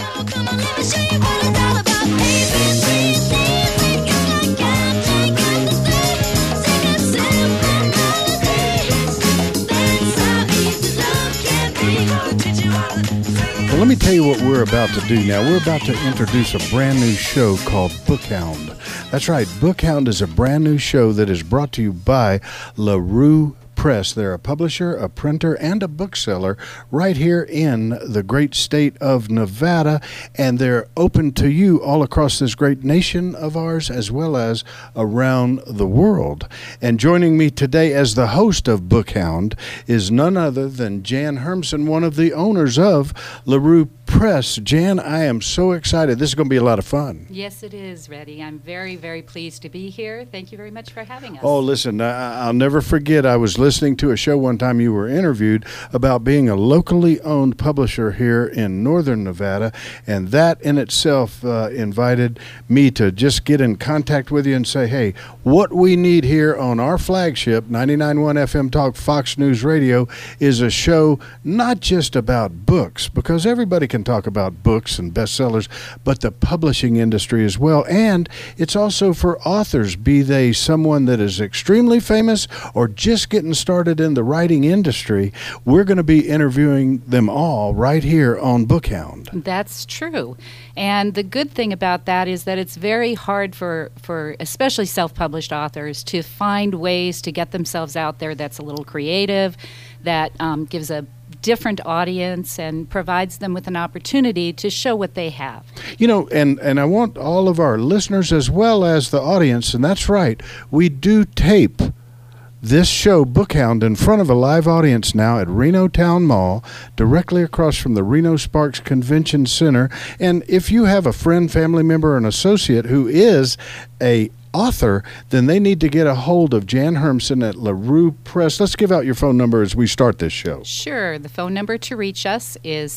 Let me tell you what we're about to do now. We're about to introduce a brand new show called Bookhound. That's right, Bookhound is a brand new show that is brought to you by LaRue Press. They're a publisher, a printer, and a bookseller right here in the great state of Nevada, and they're open to you all across this great nation of ours as well as around the world. And joining me today as the host of Bookhound is none other than Jan Hermsen, one of the owners of LaRue Press. Jan, I am so excited. This is going to be a lot of fun. Yes, it is, Reddy. I'm very, very pleased to be here. Thank you very much for having us. Oh, listen, I'll never forget, I was listening to a show one time you were interviewed about being a locally owned publisher here in northern Nevada, and that in itself invited me to just get in contact with you and say, hey, what we need here on our flagship, 99.1 FM Talk Fox News Radio, is a show not just about books, because everybody can talk about books and bestsellers, but the publishing industry as well. And it's also for authors, be they someone that is extremely famous or just getting started in the writing industry. We're going to be interviewing them all right here on Bookhound. That's true. And the good thing about that is that it's very hard for especially self-published authors to find ways to get themselves out there that's a little creative, that gives a different audience and provides them with an opportunity to show what they have. You know, and I want all of our listeners as well as the audience, and that's right, we do tape this show, Bookhound, in front of a live audience now at Reno Town Mall, directly across from the Reno Sparks Convention Center. And if you have a friend, family member, or an associate who is a author, then they need to get a hold of Jan Hermsen at LaRue Press. Let's give out your phone number as we start this show. Sure. The phone number to reach us is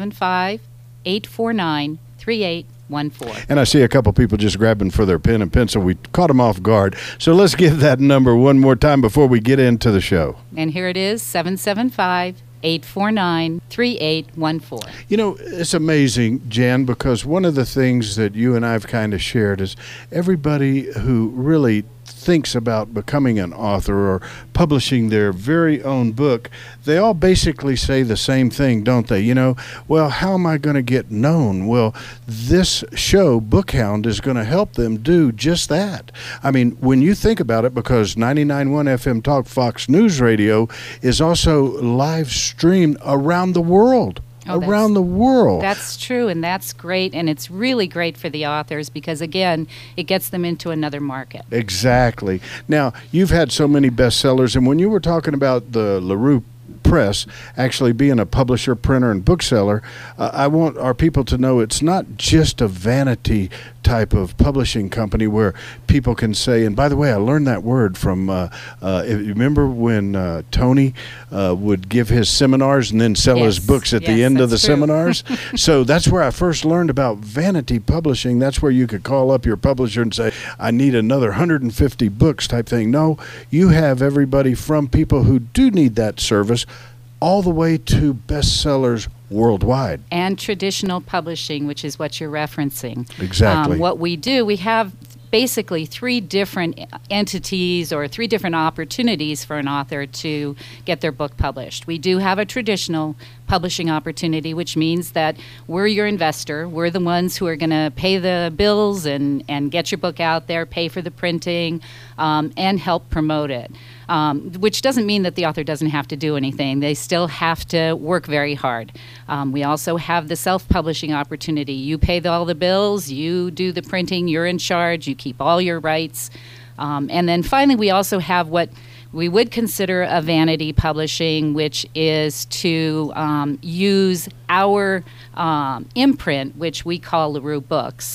775-849-3814. And I see a couple people just grabbing for their pen and pencil. We caught them off guard. So let's give that number one more time before we get into the show. And here it is, 775-849-3814. You know, it's amazing, Jan, because one of the things that you and I have kind of shared is everybody who really thinks about becoming an author or publishing their very own book, they all basically say the same thing, don't they? You know, well, how am I going to get known? Well, this show, Bookhound, is going to help them do just that. I mean, when you think about it, because 99.1 FM Talk Fox News Radio is also live streamed around the world. Around the world. That's true, and that's great, and it's really great for the authors because, again, it gets them into another market. Exactly. Now, you've had so many bestsellers, and when you were talking about the LaRue Press actually being a publisher, printer, and bookseller, I want our people to know it's not just a vanity type of publishing company where people can say, and by the way, I learned that word from, if you remember when Tony would give his seminars and then sell his books at the end of the seminars? So that's where I first learned about vanity publishing. That's where you could call up your publisher and say, I need another 150 books type thing. No, you have everybody from people who do need that service all the way to bestsellers worldwide. And traditional publishing, which is what you're referencing. Exactly. What we do, we have basically three different entities or three different opportunities for an author to get their book published. We do have a traditional publishing opportunity, which means that we're your investor. We're the ones who are going to pay the bills and get your book out there, pay for the printing, and help promote it. Which doesn't mean that the author doesn't have to do anything. They still have to work very hard. We also have the self-publishing opportunity. You pay all the bills, you do the printing, you're in charge, you keep all your rights. And then finally, we also have what we would consider a vanity publishing, which is to use our imprint, which we call LaRue Books.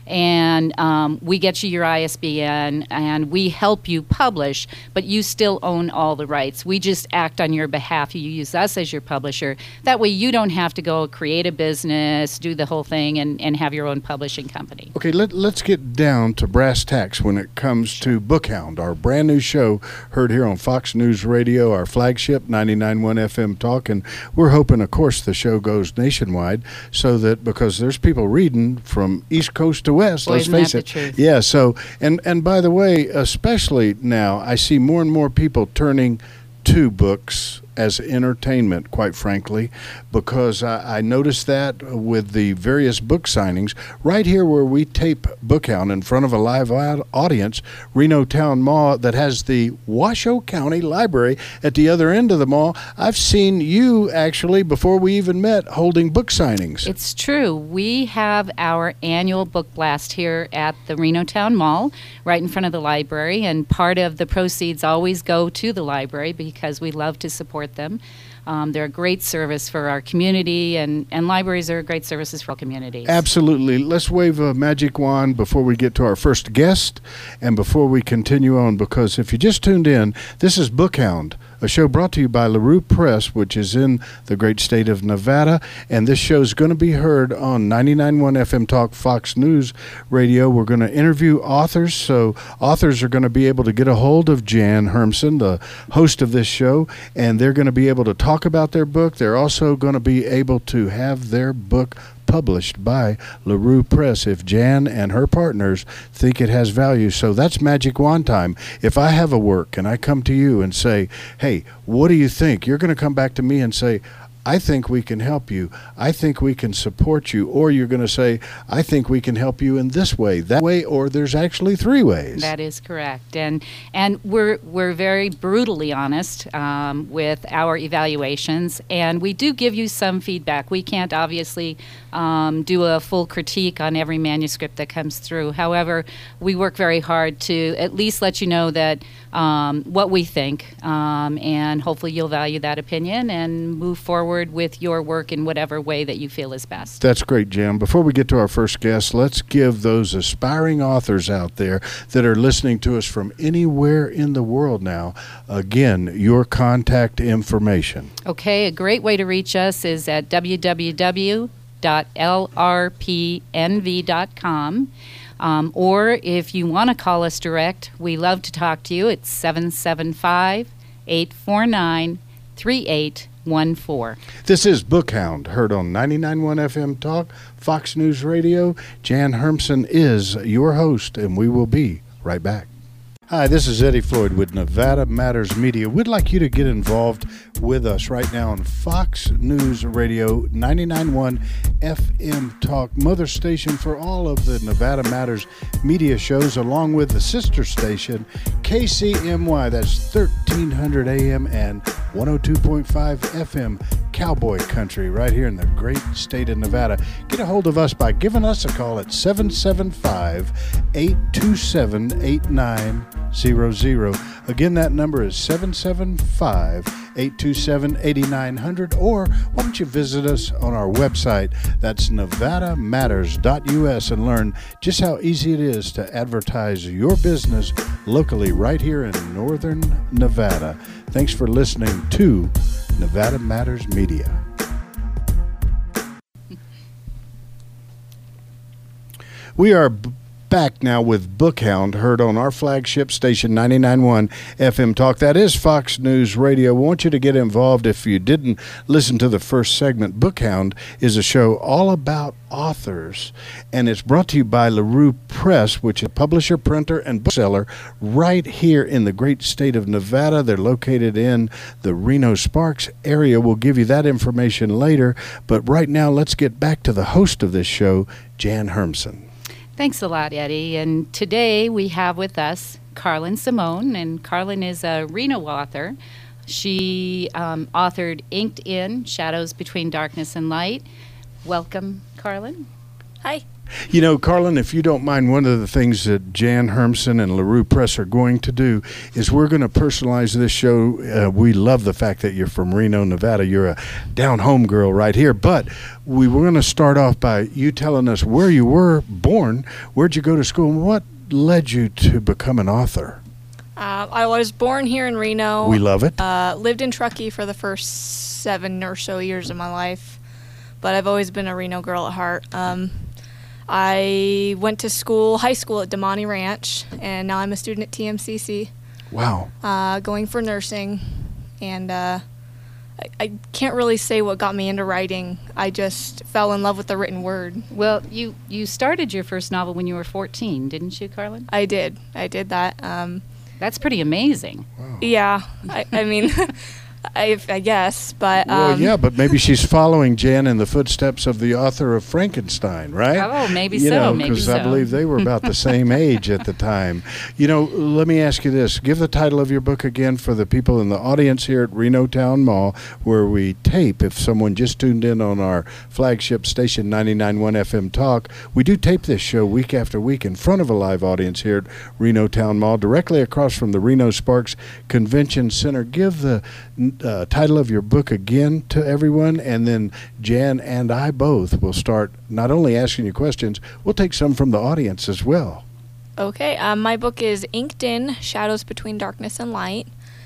and we get you your ISBN, and we help you publish, but you still own all the rights. We just act on your behalf. You use us as your publisher. That way you don't have to go create a business, do the whole thing, and have your own publishing company. Okay, let's get down to brass tacks when it comes to Bookhound, our brand new show heard here on Fox News Radio, our flagship 99.1 FM Talk, and we're hoping, of course, the show goes nationwide, so that, because there's people reading from East Coast to West, Boy, let's isn't face that it. the truth? Yeah, so, and by the way, especially now, I see more and more people turning to books as entertainment, quite frankly, because I noticed that with the various book signings right here where we tape Bookhound in front of a live audience, Reno Town Mall, that has the Washoe County Library at the other end of the mall. I've seen you actually, before we even met, holding book signings. It's true. We have our annual book blast here at the Reno Town Mall, right in front of the library, and part of the proceeds always go to the library because we love to support them. They're a great service for our community, and libraries are great services for all communities. Absolutely. Let's wave a magic wand before we get to our first guest and before we continue on, because if you just tuned in, this is Bookhound, a show brought to you by LaRue Press, which is in the great state of Nevada, and this show is going to be heard on 99.1 FM Talk Fox News Radio. We're going to interview authors, so authors are going to be able to get a hold of Jan Hermsen, the host of this show, and they're going to be able to talk about their book. They're also going to be able to have their book published by LaRue Press if Jan and her partners think it has value. So that's magic wand time. If I have a work and I come to you and say, hey, what do you think? You're going to come back to me and say, I think we can help you. I think we can support you. Or you're going to say, I think we can help you in this way, that way, or there's actually three ways. That is correct. And we're very brutally honest with our evaluations, and we do give you some feedback. We can't obviously do a full critique on every manuscript that comes through. However, we work very hard to at least let you know that what we think, and hopefully you'll value that opinion and move forward with your work in whatever way that you feel is best. That's great, Jim. Before we get to our first guest, let's give those aspiring authors out there that are listening to us from anywhere in the world now, again, your contact information. Okay, a great way to reach us is at www.lrpnv.com. Or if you want to call us direct, we love to talk to you. It's 775-849-3814. This is Bookhound, heard on 99.1 FM Talk, Fox News Radio. Jan Hermsen is your host, and we will be right back. Hi, this is Eddie Floyd with Nevada Matters Media. We'd like you to get involved with us right now on Fox News Radio 99.1 FM Talk, mother station for all of the Nevada Matters media shows, along with the sister station, KCMY, that's 1300 AM and 102.5 FM, Cowboy Country, right here in the great state of Nevada. Get a hold of us by giving us a call at 775-827-8900. Again, that number is 775-827-8900, or why don't you visit us on our website, that's nevadamatters.us, and learn just how easy it is to advertise your business locally right here in northern Nevada. Thanks for listening to Nevada Matters Media. We are back now with Bookhound, heard on our flagship station 99.1 FM Talk. That is Fox News Radio. We want you to get involved. If you didn't listen to the first segment, Bookhound is a show all about authors, and it's brought to you by LaRue Press, which is a publisher, printer, and bookseller right here in the great state of Nevada. They're located in the Reno-Sparks area. We'll give you that information later, but right now let's get back to the host of this show, Jan Hermsen. Thanks a lot, Eddie. And today we have with us Carlin Simone, and Carlin is a Reno author. She authored Inked In, Shadows Between Darkness and Light. Welcome, Carlin. Hi. You know, Carlin, if you don't mind, one of the things that Jan Hermsen and LaRue Press are going to do is we're going to personalize this show. We love the fact that you're from Reno, Nevada. You're a down-home girl right here. But we were going to start off by you telling us where you were born, where'd you go to school, and what led you to become an author? I was born here in Reno. We love it. Lived in Truckee for the first 7 or so years of my life, but I've always been a Reno girl at heart. I went to high school at Damani Ranch, and now I'm a student at TMCC. Wow. Going for nursing, and I can't really say what got me into writing. I just fell in love with the written word. Well, you started your first novel when you were 14, didn't you, Carlin? I did that. That's pretty amazing. Wow. Yeah, I mean, I guess, but... well, yeah, but maybe she's following Jan in the footsteps of the author of Frankenstein, right? Oh, maybe you so, know, maybe because I so. believe they were about the same age at the time. You know, let me ask you this. Give the title of your book again for the people in the audience here at Reno Town Mall, where we tape. If someone just tuned in on our flagship station, 99.1 FM Talk, we do tape this show week after week in front of a live audience here at Reno Town Mall, directly across from the Reno Sparks Convention Center. Give the title of your book again to everyone, and then Jan and I both will start not only asking you questions, we'll take some from the audience as well. Okay, my book is Inked In, Shadows Between Darkness and Light.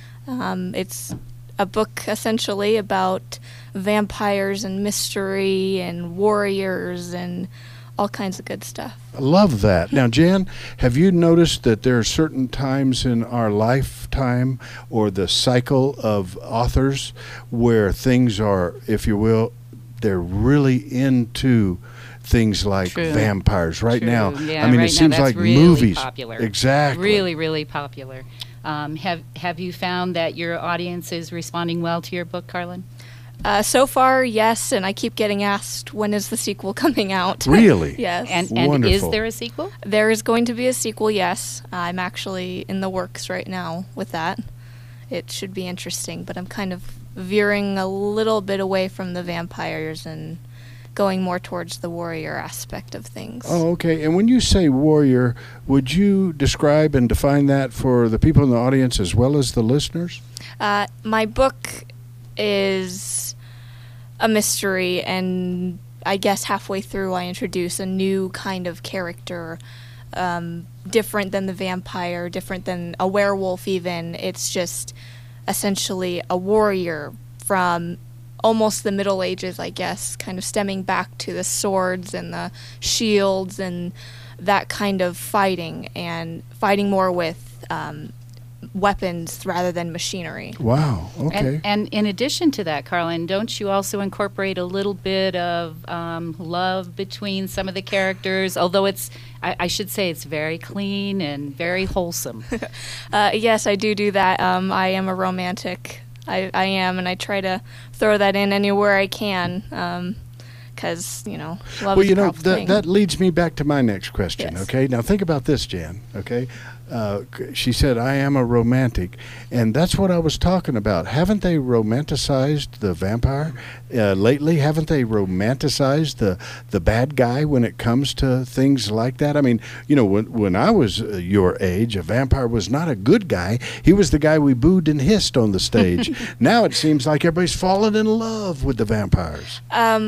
It's a book essentially about vampires and mystery and warriors and all kinds of good stuff. I love that. Now, Jan, have you noticed that there are certain times in our lifetime or the cycle of authors where things are, if you will, they're really into things like True. vampires right True. now? Yeah, I mean, right it seems now that's like really movies. popular. Exactly. Really, really popular. Have you found that your audience is responding well to your book, Carlin? So far, yes, and I keep getting asked, when is the sequel coming out? Really? Yes. And Wonderful. is there a sequel? There is going to be a sequel, yes. I'm actually in the works right now with that. It should be interesting, but I'm kind of veering a little bit away from the vampires and going more towards the warrior aspect of things. Oh, okay. And when you say warrior, would you describe and define that for the people in the audience as well as the listeners? My book is a mystery, and I guess halfway through I introduce a new kind of character, different than the vampire, different than a werewolf even. It's just essentially a warrior from almost the Middle Ages, I guess, kind of stemming back to the swords and the shields and that kind of fighting, and fighting more with weapons rather than machinery. Wow. Okay. And in addition to that, Carlin, don't you also incorporate a little bit of love between some of the characters? Although I should say it's very clean and very wholesome. Yes, I do that. I am a romantic. I am, and I try to throw that in anywhere I can. Because, love is a powerful thing. That leads me back to my next question, Yes. okay? Now, think about this, Jan, okay? She said, I am a romantic, and that's what I was talking about. Haven't they romanticized the vampire lately? Haven't they romanticized the bad guy when it comes to things like that? I mean, when I was your age, a vampire was not a good guy. He was the guy we booed and hissed on the stage. Now it seems like everybody's fallen in love with the vampires.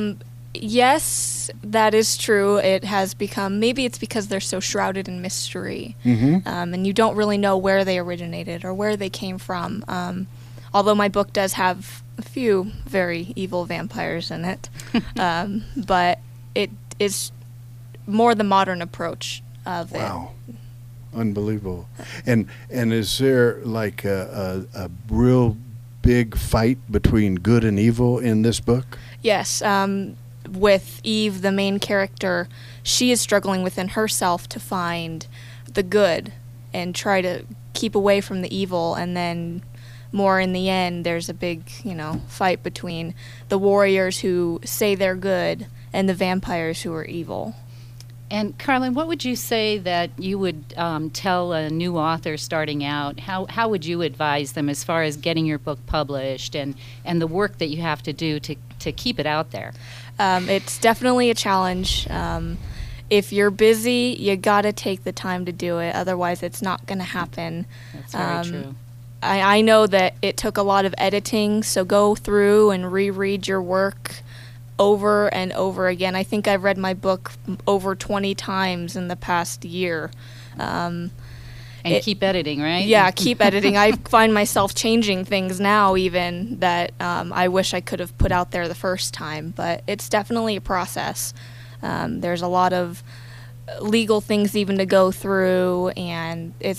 Yes, that is true. It has become, maybe it's because they're so shrouded in mystery, and you don't really know where they originated or where they came from. Although my book does have a few very evil vampires in it, but it is more the modern approach of it. Wow. Unbelievable. And is there like a real big fight between good and evil in this book? Yes. With Eve, the main character, she is struggling within herself to find the good and try to keep away from the evil, and then more in the end there's a big, fight between the warriors who say they're good and the vampires who are evil. And Carlin, what would you say that you would tell a new author starting out? How would you advise them as far as getting your book published and the work that you have to do to keep it out there? It's definitely a challenge. if you're busy, you got to take the time to do it. Otherwise, it's not going to happen. That's very true. I know that it took a lot of editing, so go through and reread your work over and over again. I think I've read my book over 20 times in the past year. And keep editing, right? Yeah, keep editing. I find myself changing things now even that I wish I could have put out there the first time, but it's definitely a process. There's a lot of legal things even to go through, and it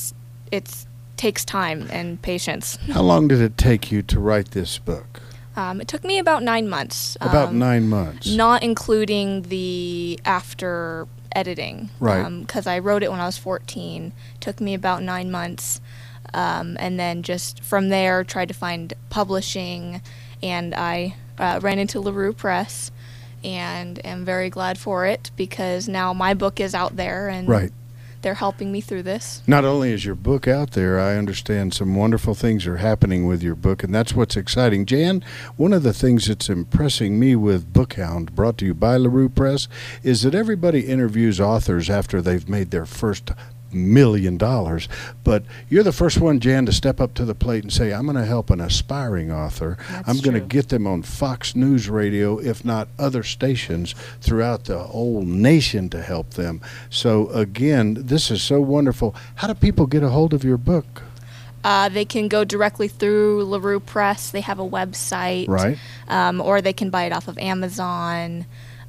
takes time and patience. How long did it take you to write this book? It took me about 9 months. About 9 months. Not including the after editing. Right. Because I wrote it when I was 14. Took me about 9 months. And then just from there, tried to find publishing. And I ran into LaRue Press. And am very glad for it because now my book is out there. And right. They're helping me through this. Not only is your book out there, I understand some wonderful things are happening with your book, and that's what's exciting. Jan, one of the things that's impressing me with Bookhound, brought to you by LaRue Press, is that everybody interviews authors after they've made their first $1 million. But you're the first one, Jan, to step up to the plate and say, I'm going to help an aspiring author. I'm going to get them on Fox News Radio, if not other stations throughout the whole nation to help them. So, again, this is so wonderful. How do people get a hold of your book? They can go directly through LaRue Press. They have a website. Right. Or they can buy it off of Amazon.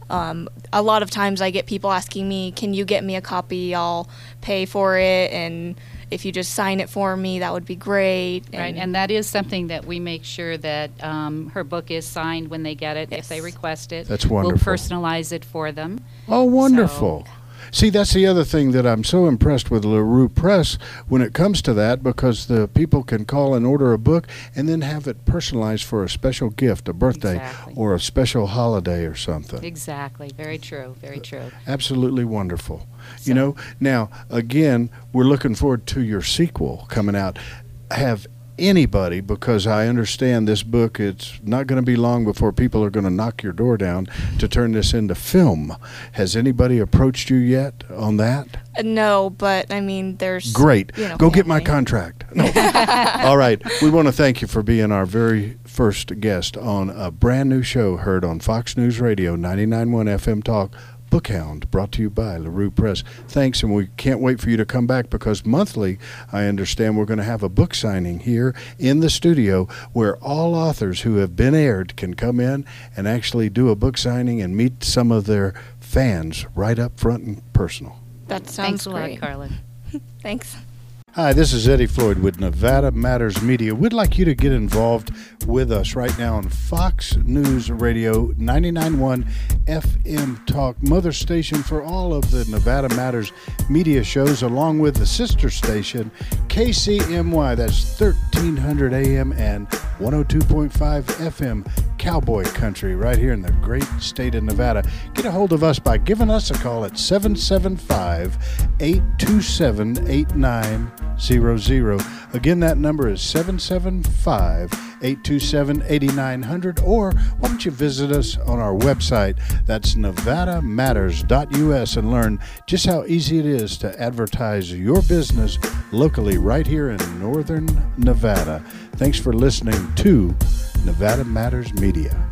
A lot of times I get people asking me, can you get me a copy? I'll pay for it, and if you just sign it for me, that would be great. Right, and that is something that we make sure that her book is signed when they get it, Yes. if they request it. That's wonderful. We'll personalize it for them. Oh, wonderful. See, that's the other thing that I'm so impressed with LaRue Press when it comes to that, because the people can call and order a book and then have it personalized for a special gift, a birthday, Exactly. or a special holiday or something. Exactly. Very true. Very true. Absolutely wonderful. You know, now, again, we're looking forward to your sequel coming out. Have anybody, because I understand this book, it's not going to be long before people are going to knock your door down to turn this into film. Has anybody approached you yet on that? No, but I mean, there's Great. Go get my family. contract. No. All right. We want to thank you for being our very first guest on a brand new show heard on Fox News Radio 99.1 FM Talk. Bookhound, brought to you by LaRue Press. Thanks, and we can't wait for you to come back, because monthly, I understand, we're going to have a book signing here in the studio where all authors who have been aired can come in and actually do a book signing and meet some of their fans right up front and personal. That sounds Thanks a great. lot, Carlin. Thanks. Hi, this is Eddie Floyd with Nevada Matters Media. We'd like you to get involved with us right now on Fox News Radio 99.1 FM Talk, mother station for all of the Nevada Matters media shows, along with the sister station, KCMY, that's 1300 AM and 102.5 FM, Cowboy Country, right here in the great state of Nevada. Get a hold of us by giving us a call at 775-827-8900. Again, that number is 775-827-8900, or why don't you visit us on our website, that's nevadamatters.us, and learn just how easy it is to advertise your business locally right here in northern Nevada. Thanks for listening to Nevada Matters Media.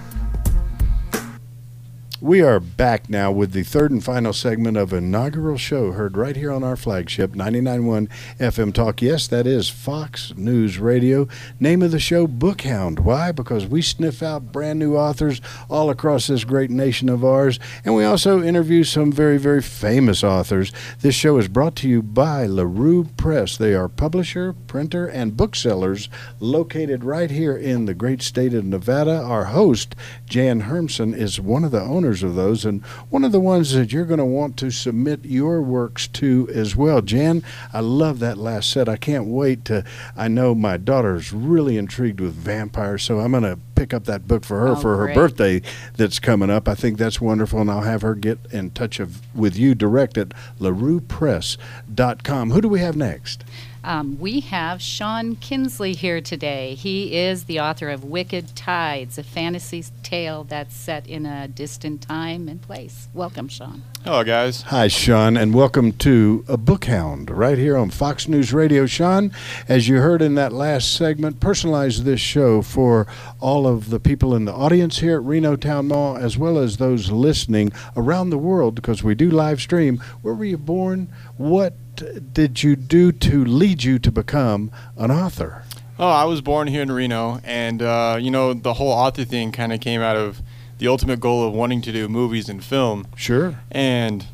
We are back now with the third and final segment of inaugural show heard right here on our flagship 99.1 FM Talk. Yes, that is Fox News Radio. Name of the show, Bookhound. Why? Because we sniff out brand new authors all across this great nation of ours, and we also interview some very, very famous authors. This show is brought to you by LaRue Press. They are publisher, printer, and booksellers located right here in the great state of Nevada. Our host, Jan Hermson, is one of the owners of those, and one of the ones that you're going to want to submit your works to as well. Jan, I love that last set. I can't wait to, I know my daughter's really intrigued with vampires, so I'm going to pick up that book for her for her birthday that's coming up. I think that's wonderful, and I'll have her get in touch with you direct at LaRuePress.com. Who do we have next? We have Sean Kinsley here today. He is the author of Wicked Tides, a fantasy tale that's set in a distant time and place. Welcome, Sean. Hello, guys. Hi, Sean, and welcome to A Bookhound right here on Fox News Radio. Sean, as you heard in that last segment, personalize this show for all of the people in the audience here at Reno Town Mall, as well as those listening around the world, because we do live stream. Where were you born? What did you do to lead you to become an author? Oh, I was born here in Reno, and the whole author thing kind of came out of the ultimate goal of wanting to do movies and film. Sure. And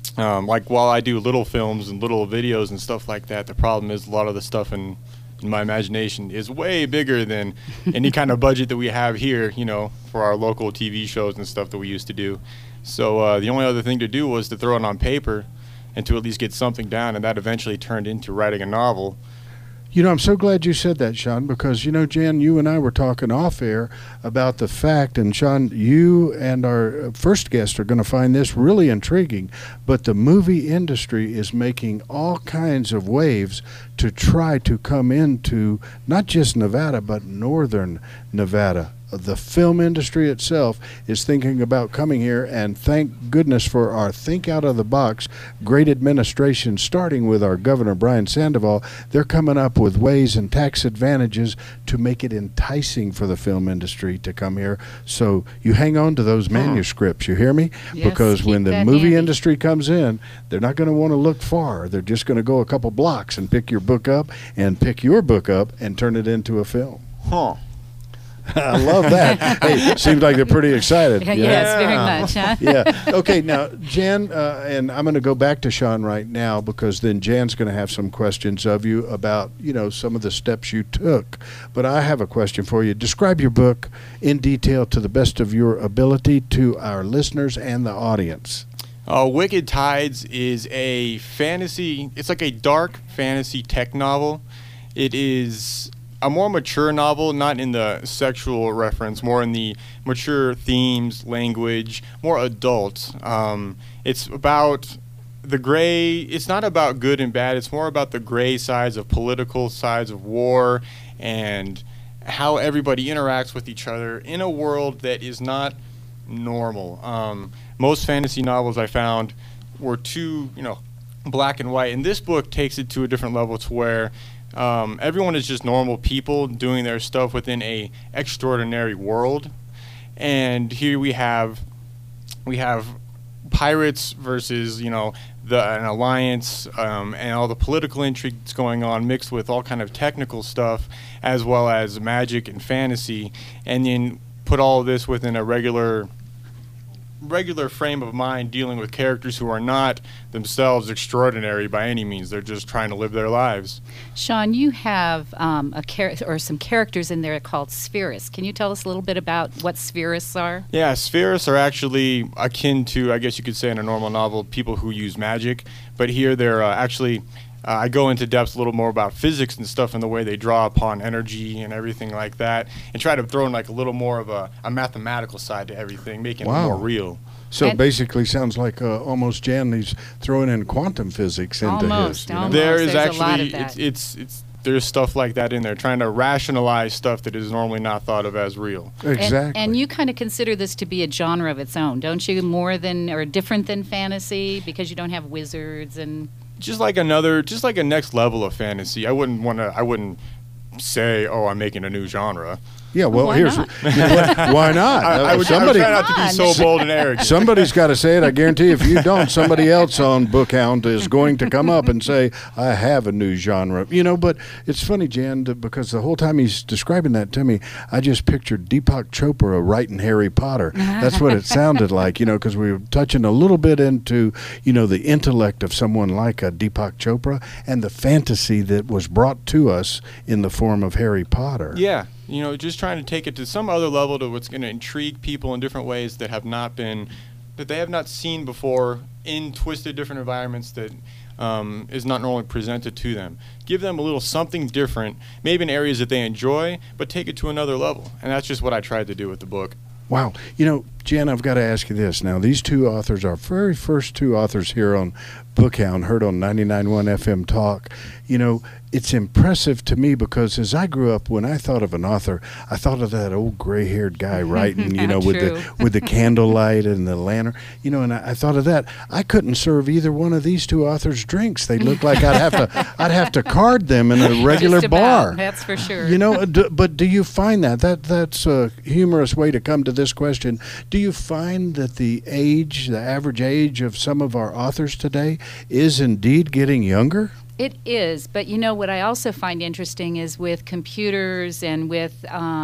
while I do little films and little videos and stuff like that, the problem is a lot of the stuff in my imagination is way bigger than any kind of budget that we have here, for our local TV shows and stuff that we used to do. So the only other thing to do was to throw it on paper and to at least get something down, and that eventually turned into writing a novel. I'm so glad you said that, Sean, because, Jan, you and I were talking off air about the fact, and Sean, you and our first guest are going to find this really intriguing, but the movie industry is making all kinds of waves to try to come into not just Nevada, but northern Nevada. The film industry itself is thinking about coming here, and thank goodness for our think out of the box great administration, starting with our Governor Brian Sandoval. They're coming up with ways and tax advantages to make it enticing for the film industry to come here. So you hang on to those manuscripts, you hear me? Yes, because when the keep that movie handy. industry comes in, they're not going to want to look far. They're just going to go a couple blocks and pick your book up and turn it into a film. Huh. I love that. Hey, seems like they're pretty excited. Yes, very much, huh? Yeah. Okay, now, Jan, and I'm going to go back to Sean right now, because then Jan's going to have some questions of you about, some of the steps you took. But I have a question for you. Describe your book in detail to the best of your ability to our listeners and the audience. Wicked Tides is a fantasy, it's like a dark fantasy tech novel. It is a more mature novel, not in the sexual reference, more in the mature themes, language, more adult. It's about the gray, it's not about good and bad, it's more about the gray sides of political sides of war and how everybody interacts with each other in a world that is not normal. Most fantasy novels I found were too, black and white, and this book takes it to a different level to where everyone is just normal people doing their stuff within a extraordinary world. And here we have pirates versus an alliance, and all the political intrigue that's going on, mixed with all kind of technical stuff, as well as magic and fantasy, and then put all of this within a regular frame of mind, dealing with characters who are not themselves extraordinary by any means. They're just trying to live their lives. Sean, you have some characters in there called Spheris. Can you tell us a little bit about what Spheris are? Yeah, Spheris are actually akin to, I guess you could say in a normal novel, people who use magic. But here they're actually, I go into depth a little more about physics and stuff and the way they draw upon energy and everything like that, and try to throw in like a little more of a mathematical side to everything, making it more real. So basically sounds like almost Jan, he's throwing in quantum physics into almost, his. Almost. There is There's actually, a lot of that. it's there's stuff like that in there, trying to rationalize stuff that is normally not thought of as real. Exactly. And you kind of consider this to be a genre of its own, don't you? More than or different than fantasy, because you don't have wizards and... Just like a next level of fantasy. I wouldn't say, oh, I'm making a new genre. Yeah, well, Why here's not? why not? I would try not to be so bold and arrogant. Somebody's got to say it. I guarantee if you don't, somebody else on Bookhound is going to come up and say, I have a new genre. But it's funny, Jan, because the whole time he's describing that to me, I just pictured Deepak Chopra writing Harry Potter. That's what it sounded like, because we were touching a little bit into, the intellect of someone like a Deepak Chopra and the fantasy that was brought to us in the form of Harry Potter. Yeah. Just trying to take it to some other level to what's going to intrigue people in different ways that they have not seen before in twisted different environments that is not normally presented to them. Give them a little something different, maybe in areas that they enjoy, but take it to another level. And that's just what I tried to do with the book. Wow. Jen, I've got to ask you this. Now, these two authors, our very first two authors here on Bookhound, heard on 99.1 FM Talk. You know, it's impressive to me because as I grew up, when I thought of an author, I thought of that old gray-haired guy writing, you know, with the candlelight and the lantern, you know, and I thought of that. I couldn't serve either one of these two authors drinks. They look like I'd have to card them in a regular Just about, bar. that's for sure. You know, but do you find that's a humorous way to come to this question. Do you find that the average age of some of our authors today is indeed getting younger? It is, but you know what I also find interesting is with computers and with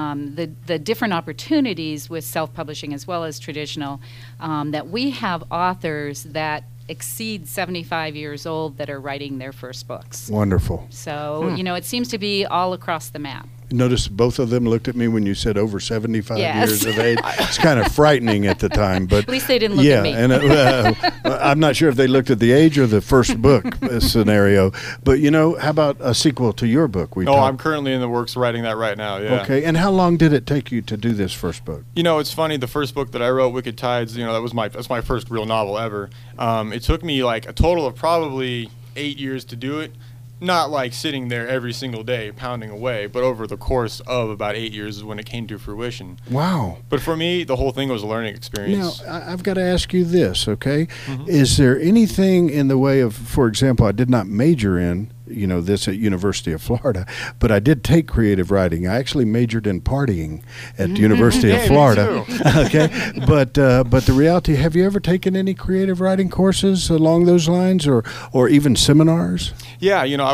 the different opportunities with self-publishing as well as traditional, that we have authors that exceed 75 years old that are writing their first books. Wonderful. So, you know, it seems to be all across the map. Notice both of them looked at me when you said over 75 Yes. years of age. It's kind of frightening at the time, but At least they didn't look yeah, at me. and I'm not sure if they looked at the age or the first book scenario. But you know, how about a sequel to your book? I'm currently in the works of writing that right now. Yeah. Okay, and how long did it take you to do this first book? You know, it's funny. The first book that I wrote, Wicked Tides, you know, that's my first real novel ever. It took me like a total of probably 8 years to do it. Not like sitting there every single day pounding away, but over the course of about 8 years is when it came to fruition. Wow. But for me, the whole thing was a learning experience. Now, I've got to ask you this, okay? Is there anything in the way of, for example, I did not major in, you know, this at University of Florida, but I did take creative writing. I actually majored in partying at the University of Hey, me Florida. too. Okay, but the reality, have you ever taken any creative writing courses along those lines, or even seminars? Yeah, you know,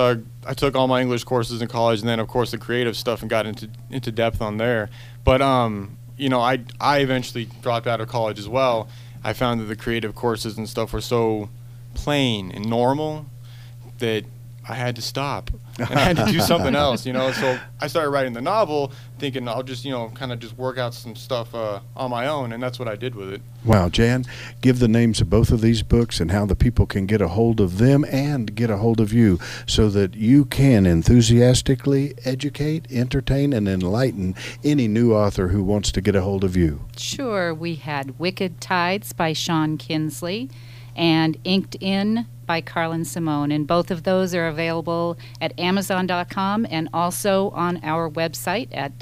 I took all my English courses in college, and then of course the creative stuff, and got into depth on there. But you know, I eventually dropped out of college as well. I found that the creative courses and stuff were so plain and normal that I had to stop and I had to do something else, you know. So I started writing the novel, thinking I'll just, you know, kind of just work out some stuff on my own, and that's what I did with it. Wow, Jan, give the names of both of these books and how the people can get a hold of them and get a hold of you so that you can enthusiastically educate, entertain, and enlighten any new author who wants to get a hold of you. Sure, we had Wicked Tides by Sean Kinsley and Inked In by Carlin Simone, and both of those are available at Amazon.com and also on our website at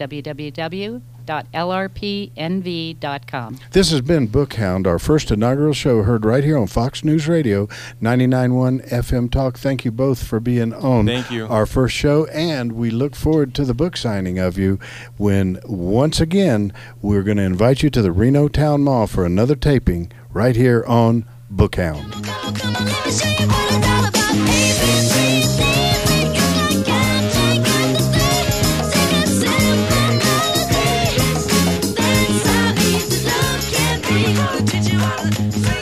www.lrpnv.com. This has been Bookhound, our first inaugural show heard right here on Fox News Radio, 99.1 FM Talk. Thank you both for being on Thank you. our first show, and we look forward to the book signing of you when, once again, we're going to invite you to the Reno Town Mall for another taping right here on Bookhound. Teach you how to